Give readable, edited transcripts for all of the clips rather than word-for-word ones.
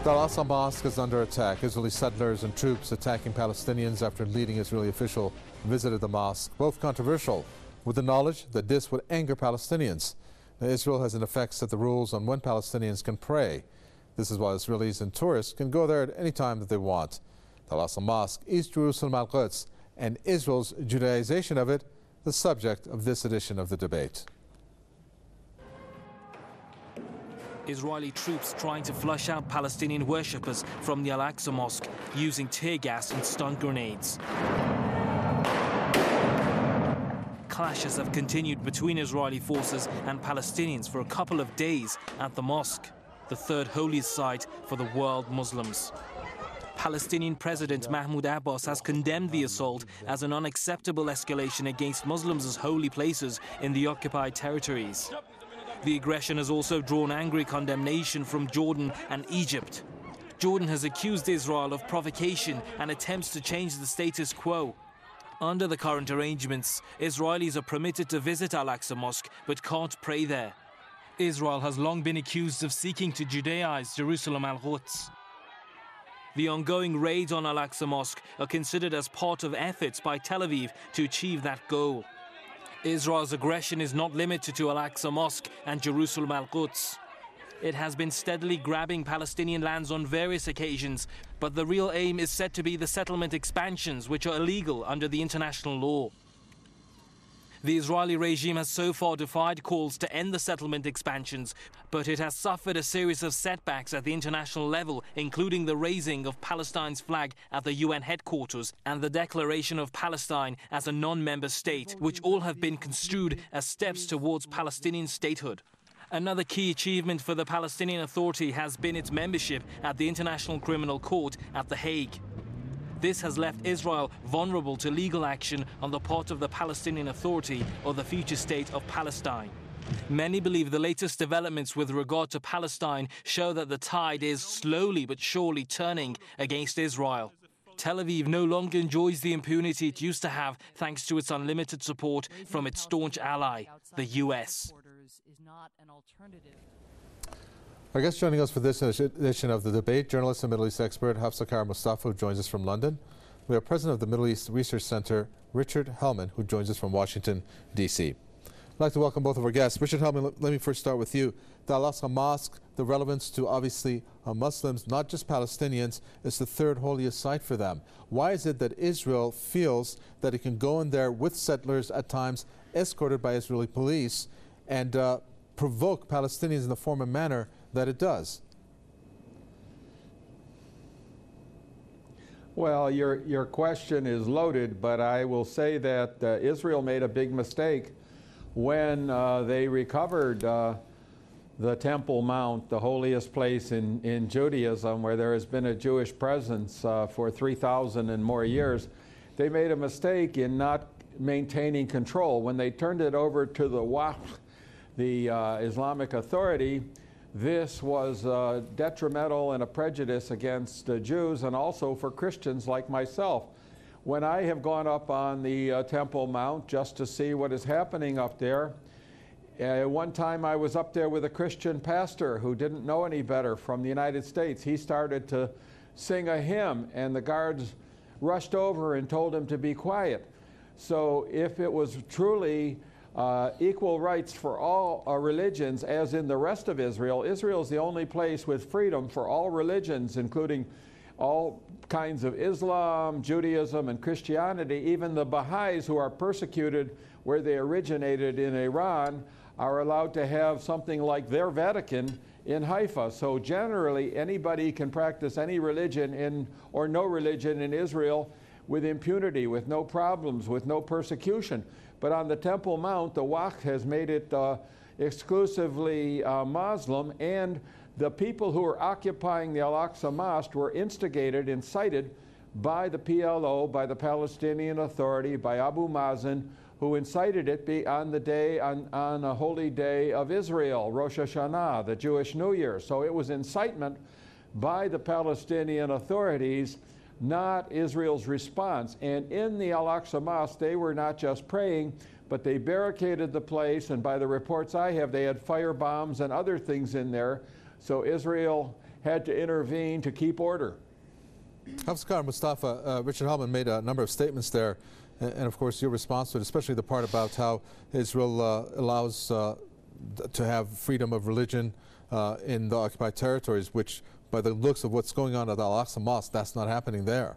The Al-Aqsa Mosque is under attack. Israeli settlers and troops attacking Palestinians after a leading Israeli official visited the mosque, both controversial, with the knowledge that this would anger Palestinians. Now, Israel has in effect set the rules on when Palestinians can pray. This is why Israelis and tourists can go there at any time that they want. The Al-Aqsa Mosque, East Jerusalem Al-Quds, and Israel's Judaization of it, the subject of this edition of the debate. Israeli troops trying to flush out Palestinian worshippers from the Al-Aqsa Mosque using tear gas and stun grenades. Clashes have continued between Israeli forces and Palestinians for a couple of days at the mosque, the third holiest site for the world Muslims. Palestinian President Mahmoud Abbas has condemned the assault as an unacceptable escalation against Muslims' holy places in the occupied territories. The aggression has also drawn angry condemnation from Jordan and Egypt. Jordan has accused Israel of provocation and attempts to change the status quo. Under the current arrangements, Israelis are permitted to visit Al-Aqsa Mosque but can't pray there. Israel has long been accused of seeking to Judaize Jerusalem Al-Quds. The ongoing raids on Al-Aqsa Mosque are considered as part of efforts by Tel Aviv to achieve that goal. Israel's aggression is not limited to Al-Aqsa Mosque and Jerusalem Al-Quds. It has been steadily grabbing Palestinian lands on various occasions, but the real aim is said to be the settlement expansions, which are illegal under the international law. The Israeli regime has so far defied calls to end the settlement expansions, but it has suffered a series of setbacks at the international level, including the raising of Palestine's flag at the UN headquarters and the declaration of Palestine as a non-member state, which all have been construed as steps towards Palestinian statehood. Another key achievement for the Palestinian Authority has been its membership at the International Criminal Court at The Hague. This has left Israel vulnerable to legal action on the part of the Palestinian Authority or the future state of Palestine. Many believe the latest developments with regard to Palestine show that the tide is slowly but surely turning against Israel. Tel Aviv no longer enjoys the impunity it used to have thanks to its unlimited support from its staunch ally, the US. Our guest joining us for this edition of the debate, journalist and Middle East expert Hafsa Kara Mustafa, who joins us from London. We have President of the Middle East Research Center, Richard Hellman, who joins us from Washington, D.C. I'd like to welcome both of our guests. Richard Hellman, let me first start with you. The Al-Aqsa Mosque, the relevance to obviously Muslims, not just Palestinians, is the third holiest site for them. Why is it that Israel feels that it can go in there with settlers at times, escorted by Israeli police, and provoke Palestinians in the form and manner that it does? Well, your question is loaded, but I will say that Israel made a big mistake when they recovered the Temple Mount, the holiest place in Judaism, where there has been a Jewish presence for 3,000 and more years. They made a mistake in not maintaining control. When they turned it over to the Waqf, the Islamic Authority, this was detrimental and a prejudice against Jews and also for Christians like myself. When I have gone up on the Temple Mount just to see what is happening up there, one time I was up there with a Christian pastor who didn't know any better from the United States. He started to sing a hymn and the guards rushed over and told him to be quiet. So if it was truly equal rights for all religions, as in the rest of Israel, Israel is the only place with freedom for all religions, including all kinds of Islam, Judaism, and Christianity. Even the Baha'is, who are persecuted where they originated in Iran, are allowed to have something like their Vatican in Haifa. So generally, anybody can practice any religion or no religion in Israel with impunity, with no problems, with no persecution. But on the Temple Mount, the Waqf has made it exclusively Muslim, and the people who are occupying the Al-Aqsa Mosque were instigated, incited by the PLO, by the Palestinian Authority, by Abu Mazen, who incited it on the day, on a holy day of Israel, Rosh Hashanah, the Jewish New Year. So it was incitement by the Palestinian authorities, not Israel's response. And in the Al-Aqsa Mosque, they were not just praying, but they barricaded the place, and by the reports I have, they had fire bombs and other things in there. So Israel had to intervene to keep order. Hafizakar Mustafa, Richard Hellman made a number of statements there, and of course your response to it, especially the part about how Israel allows to have freedom of religion in the occupied territories, which by the looks of what's going on at Al-Aqsa Mosque, that's not happening there.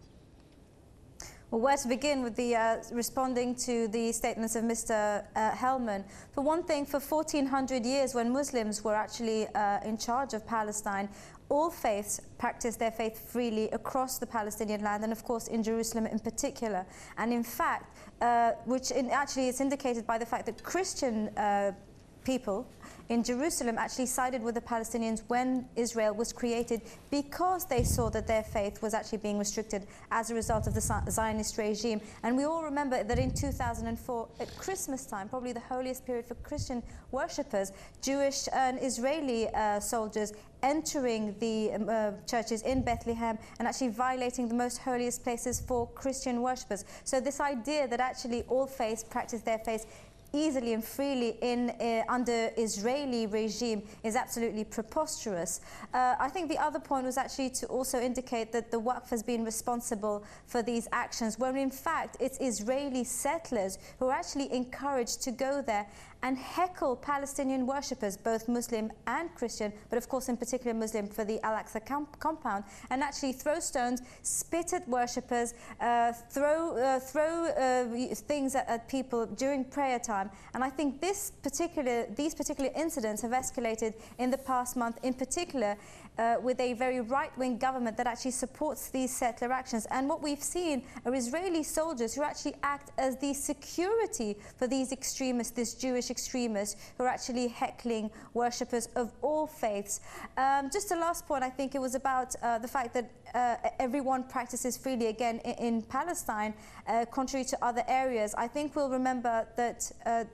Well, where to begin with the responding to the statements of Mr. Hellman? For one thing, for 1400 years, when Muslims were actually in charge of Palestine, all faiths practiced their faith freely across the Palestinian land, and of course in Jerusalem in particular. And in fact, actually it's indicated by the fact that Christian people in Jerusalem actually sided with the Palestinians when Israel was created, because they saw that their faith was actually being restricted as a result of the Zionist regime. And we all remember that in 2004, at Christmas time, probably the holiest period for Christian worshippers, Jewish and Israeli soldiers entering the churches in Bethlehem and actually violating the most holiest places for Christian worshippers. So this idea that actually all faiths practice their faith easily and freely under Israeli regime is absolutely preposterous. I think the other point was actually to also indicate that the Waqf has been responsible for these actions, when in fact it's Israeli settlers who are actually encouraged to go there and heckle Palestinian worshippers, both Muslim and Christian, but of course in particular Muslim, for the Al-Aqsa compound, and actually throw stones, spit at worshippers, throw things at people during prayer time. And I think these particular incidents have escalated in the past month, in particular with a very right-wing government that actually supports these settler actions. And what we've seen are Israeli soldiers who actually act as the security for these extremists, these Jewish extremists, who are actually heckling worshippers of all faiths. Just a last point, I think it was about the fact that everyone practices freely again in Palestine, contrary to other areas. I think we'll remember that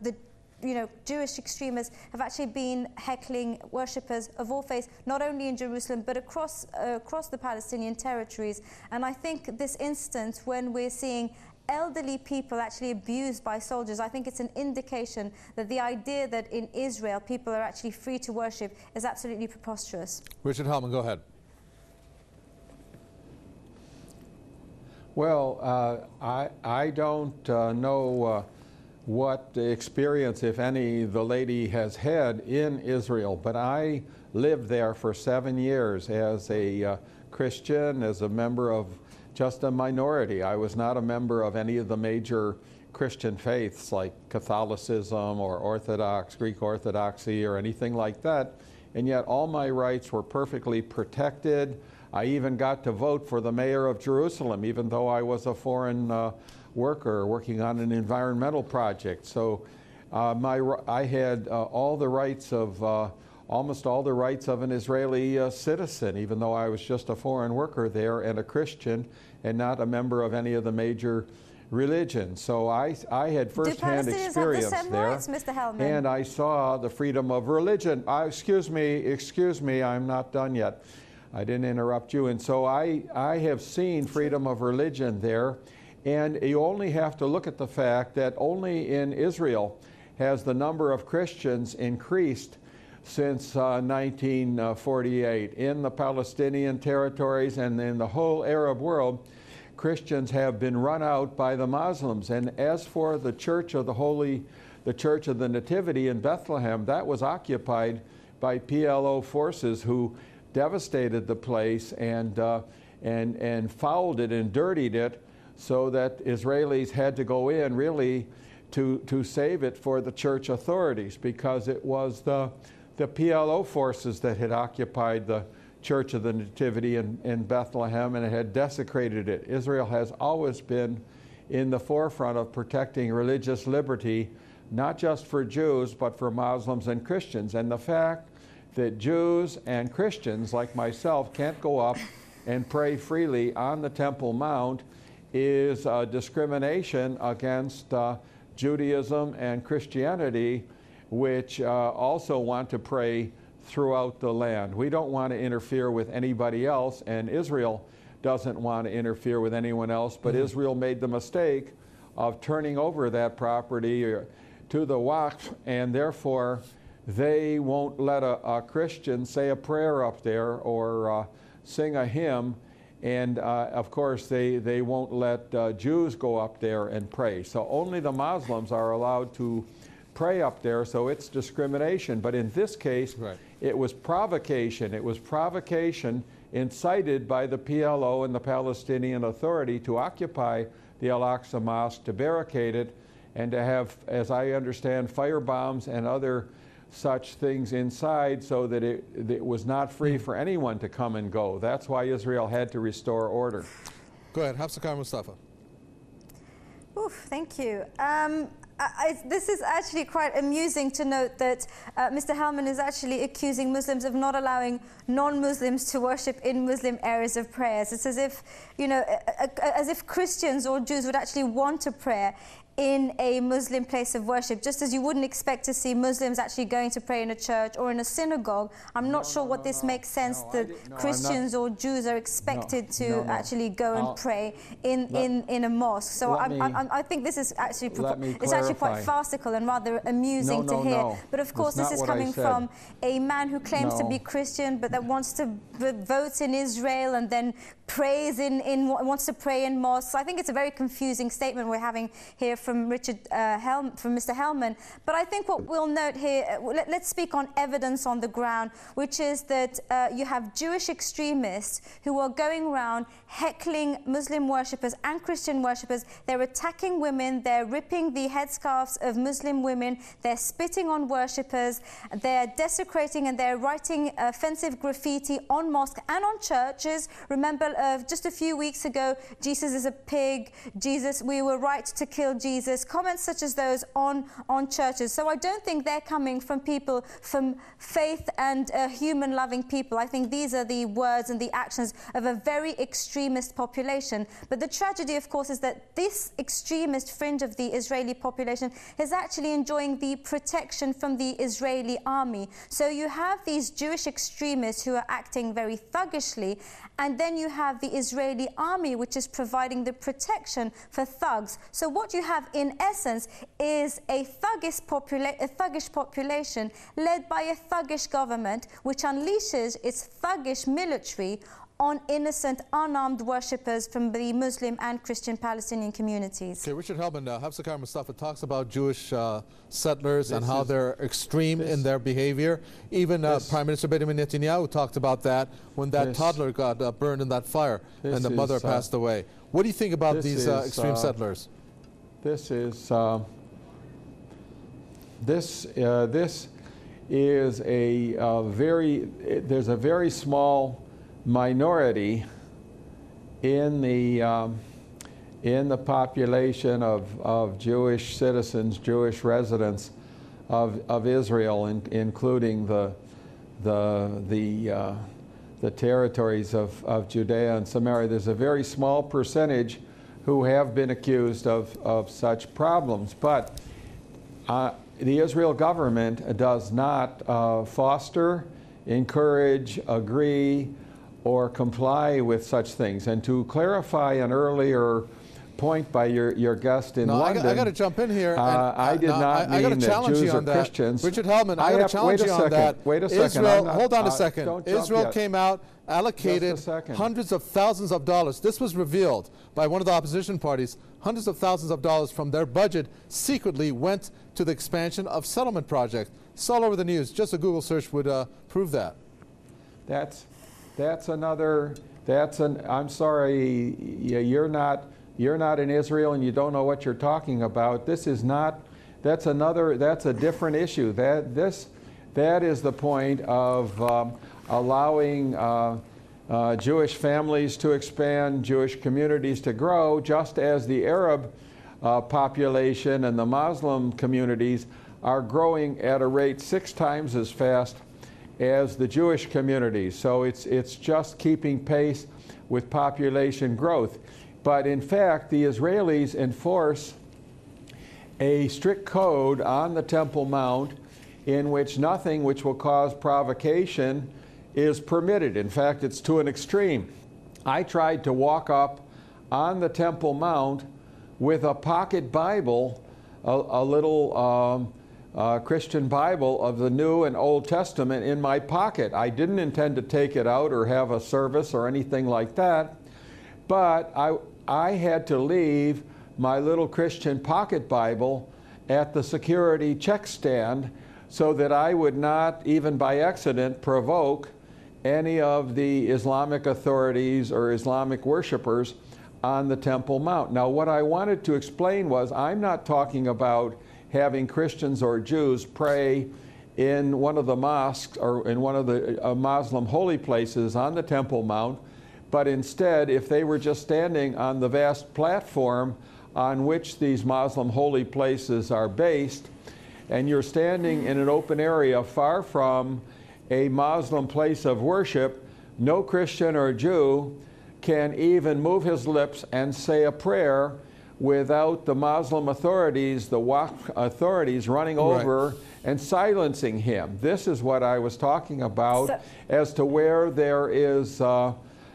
Jewish extremists have actually been heckling worshippers of all faiths, not only in Jerusalem, but across the Palestinian territories. And I think this instance, when we're seeing elderly people actually abused by soldiers, I think it's an indication that the idea that in Israel people are actually free to worship is absolutely preposterous. Richard Hellman, go ahead. Well, I don't know what experience, if any, the lady has had in Israel, but I lived there for 7 years as a Christian, as a member of just a minority. I was not a member of any of the major Christian faiths like Catholicism or Greek Orthodoxy or anything like that, and yet all my rights were perfectly protected. I even got to vote for the mayor of Jerusalem, even though I was a foreign worker working on an environmental project. So I had all the rights of, almost all the rights of an Israeli citizen, even though I was just a foreign worker there and a Christian and not a member of any of the major religions. So I had first-hand experience have the same there. rights, Mr. Hellman? And I saw the freedom of religion. Excuse me, I'm not done yet. I didn't interrupt you. And so I have seen freedom of religion there. And you only have to look at the fact that only in Israel has the number of Christians increased since 1948. In the Palestinian territories and in the whole Arab world, Christians have been run out by the Muslims. And as for the Church of the Church of the Nativity in Bethlehem, that was occupied by PLO forces who devastated the place and fouled it and dirtied it, so that Israelis had to go in really to save it for the church authorities, because it was the PLO forces that had occupied the Church of the Nativity in Bethlehem, and it had desecrated it. Israel has always been in the forefront of protecting religious liberty, not just for Jews, but for Muslims and Christians. And the fact that Jews and Christians like myself can't go up and pray freely on the Temple Mount is discrimination against Judaism and Christianity, which also want to pray throughout the land. We don't want to interfere with anybody else, and Israel doesn't want to interfere with anyone else, but Israel made the mistake of turning over that property to the Waqf, and therefore they won't let a Christian say a prayer up there or sing a hymn. And of course, they won't let Jews go up there and pray. So only the Muslims are allowed to pray up there, so it's discrimination. But in this case, it was provocation. It was provocation incited by the PLO and the Palestinian Authority to occupy the Al-Aqsa Mosque, to barricade it, and to have, as I understand, firebombs and other such things inside so that it was not free for anyone to come and go. That's why Israel had to restore order. Go ahead, Hafsakar Mustafa. Oof, thank you. This is actually quite amusing to note that Mr. Helman is actually accusing Muslims of not allowing non-Muslims to worship in Muslim areas of prayers. It's as if, you know, as if Christians or Jews would actually want to pray in a Muslim place of worship, just as you wouldn't expect to see Muslims actually going to pray in a church or in a synagogue. I'm not sure what this makes sense that Christians or Jews are expected to actually go and pray in a mosque. So I think this is actually it's actually quite farcical and rather amusing to hear. But of course, this is coming from a man who claims to be Christian, but that wants to vote in Israel and then wants to pray in mosques. So I think it's a very confusing statement we're having here from Mr. Helman. But I think what we'll note here, let's speak on evidence on the ground, which is that you have Jewish extremists who are going around heckling Muslim worshippers and Christian worshippers. They're attacking women, they're ripping the headscarves of Muslim women, they're spitting on worshippers, they're desecrating and they're writing offensive graffiti on mosques and on churches. Remember, just a few weeks ago, Jesus is a pig, we were right to kill Jesus, comments such as those on churches. So I don't think they're coming from people from faith and human-loving people. I think these are the words and the actions of a very extremist population. But the tragedy, of course, is that this extremist fringe of the Israeli population is actually enjoying the protection from the Israeli army. So you have these Jewish extremists who are acting very thuggishly, and then you have the Israeli army, which is providing the protection for thugs. So what you have, in essence, is a thuggish population led by a thuggish government, which unleashes its thuggish military on innocent, unarmed worshippers from the Muslim and Christian Palestinian communities. Okay, Richard Helman, Hafsakar Mustafa talks about Jewish settlers and how they're extreme in their behavior. Even Prime Minister Benjamin Netanyahu talked about that when that toddler got burned in that fire and the mother passed away. What do you think about these extreme settlers? This is there's a very small minority in the population of Jewish citizens, Jewish residents of Israel, including the territories of Judea and Samaria. There's a very small percentage who have been accused of such problems, but the Israel government does not foster, encourage, agree, or comply with such things. And to clarify an earlier point by your guest in London, I got to jump in here. I did not mean that Jews or Christians. Richard Helman, I got to challenge you on that. Wait a second. Israel, hold on a second. Israel came out, allocated hundreds of thousands of dollars. This was revealed by one of the opposition parties. Hundreds of thousands of dollars from their budget secretly went to the expansion of settlement projects. It's all over the news. Just a Google search would prove that. I'm sorry, you're not in Israel and you don't know what you're talking about. That's a different issue. That is the point of allowing Jewish families to expand, Jewish communities to grow, just as the Arab population and the Muslim communities are growing at a rate 6 times as fast as the Jewish communities. So it's just keeping pace with population growth. But in fact, the Israelis enforce a strict code on the Temple Mount in which nothing which will cause provocation is permitted. In fact, it's to an extreme. I tried to walk up on the Temple Mount with a pocket Bible, a little Christian Bible of the New and Old Testament in my pocket. I didn't intend to take it out or have a service or anything like that, but I had to leave my little Christian pocket Bible at the security check stand so that I would not, even by accident, provoke any of the Islamic authorities or Islamic worshipers on the Temple Mount. Now, what I wanted to explain was I'm not talking about having Christians or Jews pray in one of the mosques or in one of the Muslim holy places on the Temple Mount, but instead, if they were just standing on the vast platform on which these Muslim holy places are based, and you're standing in an open area far from a Muslim place of worship, no Christian or Jew can even move his lips and say a prayer without the Muslim authorities, the Waqf authorities, running over and silencing him. This is what I was talking about as to where there is a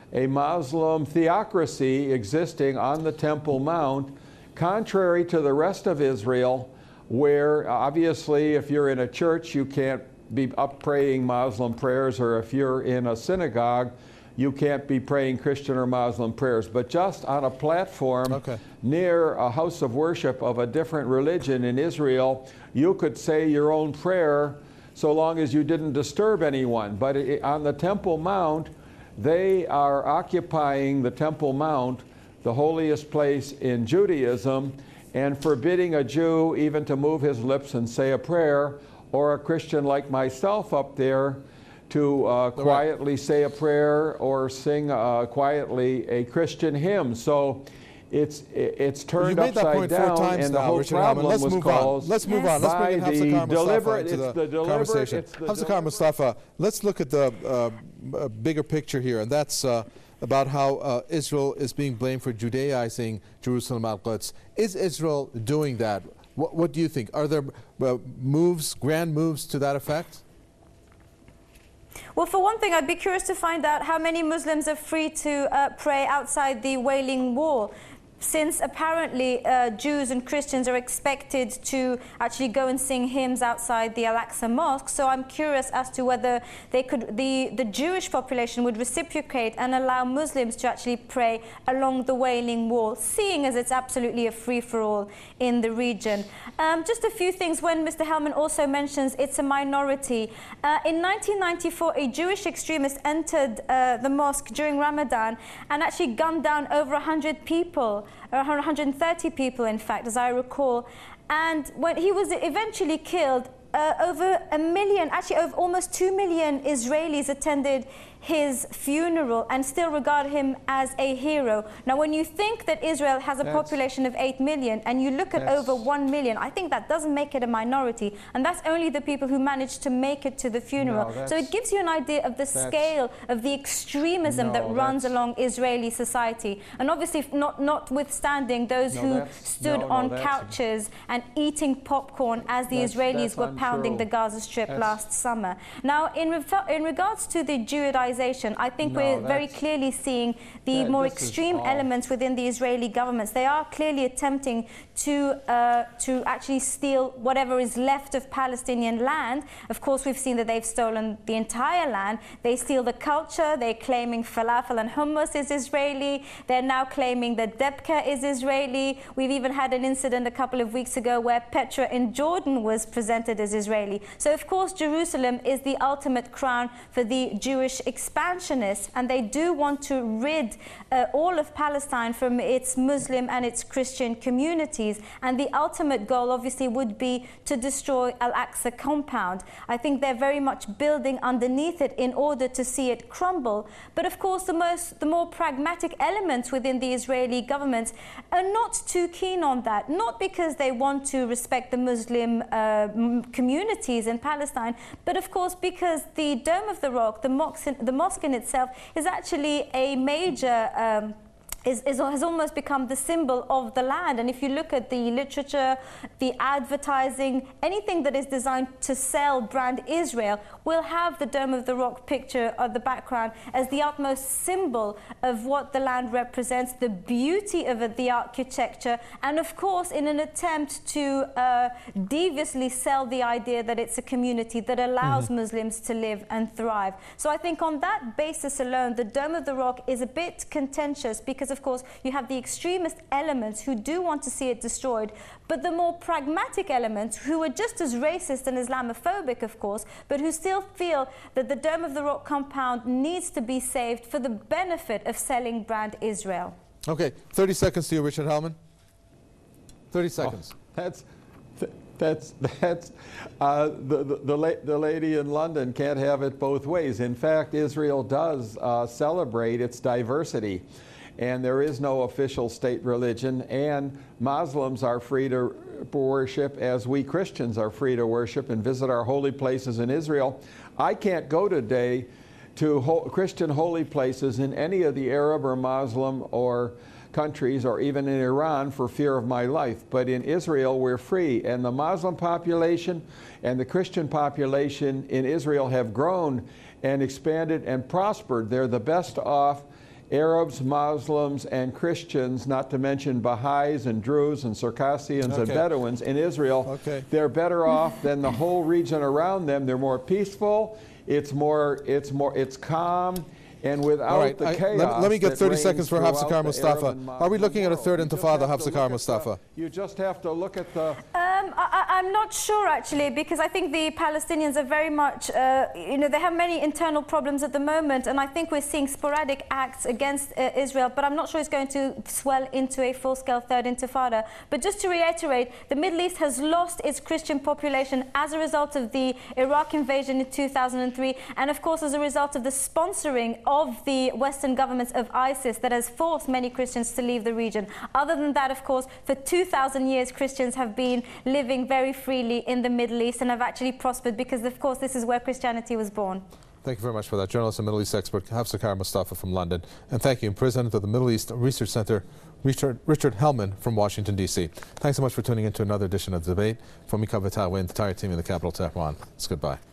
Muslim theocracy existing on the Temple Mount, contrary to the rest of Israel, where obviously if you're in a church you can't be up praying Muslim prayers, or if you're in a synagogue you can't be praying Christian or Muslim prayers. But just on a platform near a house of worship of a different religion in Israel, you could say your own prayer so long as you didn't disturb anyone. But on the Temple Mount, they are occupying the Temple Mount, the holiest place in Judaism, and forbidding a Jew even to move his lips and say a prayer, or a Christian like myself up there to quietly say a prayer or sing quietly a Christian hymn. So it's turned upside down, and the whole problem was caused. Let's move on. Let's bring in Hafsa Mustafa into the conversation. Hafsa Mustafa, let's look at the bigger picture here, and that's about how Israel is being blamed for Judaizing Jerusalem Al-Quds. Is Israel doing that? What do you think? Are there moves, grand moves to that effect? Well, for one thing, I'd be curious to find out how many Muslims are free to pray outside the Wailing Wall, since apparently Jews and Christians are expected to actually go and sing hymns outside the Al-Aqsa Mosque. So I'm curious as to whether they could, the Jewish population would reciprocate and allow Muslims to actually pray along the Wailing Wall, seeing as it's absolutely a free-for-all in the region. Just a few things when Mr. Helman also mentions it's a minority. In 1994, a Jewish extremist entered the mosque during Ramadan and actually gunned down over 100 people. 130 people, in fact, as I recall. And when he was eventually killed, over 1 million, actually over almost 2 million Israelis attended his funeral and still regard him as a hero. Now, when you think that Israel has a population of 8 million and you look at over 1 million, I think that doesn't make it a minority. And that's only the people who managed to make it to the funeral. So it gives you an idea of the scale of the extremism that runs along Israeli society. And obviously, notwithstanding those who stood on couches and eating popcorn as the Israelis were pounding the Gaza Strip last summer. Now, in regards to the Judaization, I think we're very clearly seeing the more extreme elements within the Israeli governments. They are clearly attempting to actually steal whatever is left of Palestinian land. Of course, we've seen that they've stolen the entire land. They steal the culture. They're claiming falafel and hummus is Israeli. They're now claiming that Debka is Israeli. We've even had an incident a couple of weeks ago where Petra in Jordan was presented as Israeli. So, of course, Jerusalem is the ultimate crown for the Jewish expansionists, and they do want to rid all of Palestine from its Muslim and its Christian communities. And the ultimate goal, obviously, would be to destroy Al-Aqsa compound. I think they're very much building underneath it in order to see it crumble. But of course, the more pragmatic elements within the Israeli government are not too keen on that. Not because they want to respect the Muslim communities in Palestine, but of course because the Dome of the Rock, the mosque in itself, is actually a major has almost become the symbol of the land. And if you look at the literature, the advertising, anything that is designed to sell brand Israel will have the Dome of the Rock picture at the background as the utmost symbol of what the land represents, the beauty of it, the architecture, and of course in an attempt to deviously sell the idea that it's a community that allows Muslims to live and thrive. So I think on that basis alone, the Dome of the Rock is a bit contentious because of course you have the extremist elements who do want to see it destroyed, but the more pragmatic elements who are just as racist and Islamophobic of course, but who still feel that the Dome of the Rock compound needs to be saved for the benefit of selling brand Israel. Okay, 30 seconds to you, Richard Hellman. 30 seconds. The lady in London can't have it both ways. In fact, Israel does celebrate its diversity, and there is no official state religion, and Muslims are free to worship as we Christians are free to worship and visit our holy places in Israel. I can't go today to Christian holy places in any of the Arab or Muslim or countries, or even in Iran, for fear of my life. But in Israel, we're free. And the Muslim population and the Christian population in Israel have grown and expanded and prospered. They're the best off Arabs, Muslims, and Christians, not to mention Baha'is and Druze and Circassians and Bedouins in Israel. They're better off than the whole region around them. They're more peaceful. It's calm. And without the chaos. Let me get 30 seconds for Hafsakar Mustafa. Are we looking at a third intifada, Hafsakar Mustafa? You just have to look at the... I'm not sure actually, because I think the Palestinians are very much, they have many internal problems at the moment, and I think we're seeing sporadic acts against Israel, but I'm not sure it's going to swell into a full-scale third intifada. But just to reiterate, the Middle East has lost its Christian population as a result of the Iraq invasion in 2003, and of course as a result of the sponsoring of the Western governments of ISIS that has forced many Christians to leave the region. Other than that, of course, for 2,000 years, Christians have been living very freely in the Middle East and have actually prospered because, of course, this is where Christianity was born. Thank you very much for that. Journalist and Middle East expert Hafsakar Mustafa from London. And thank you, President of the Middle East Research Center, Richard Hellman from Washington, D.C. Thanks so much for tuning in to another edition of The Debate. From Mika Vatawa and the entire team in the capital, Tehran. It's goodbye.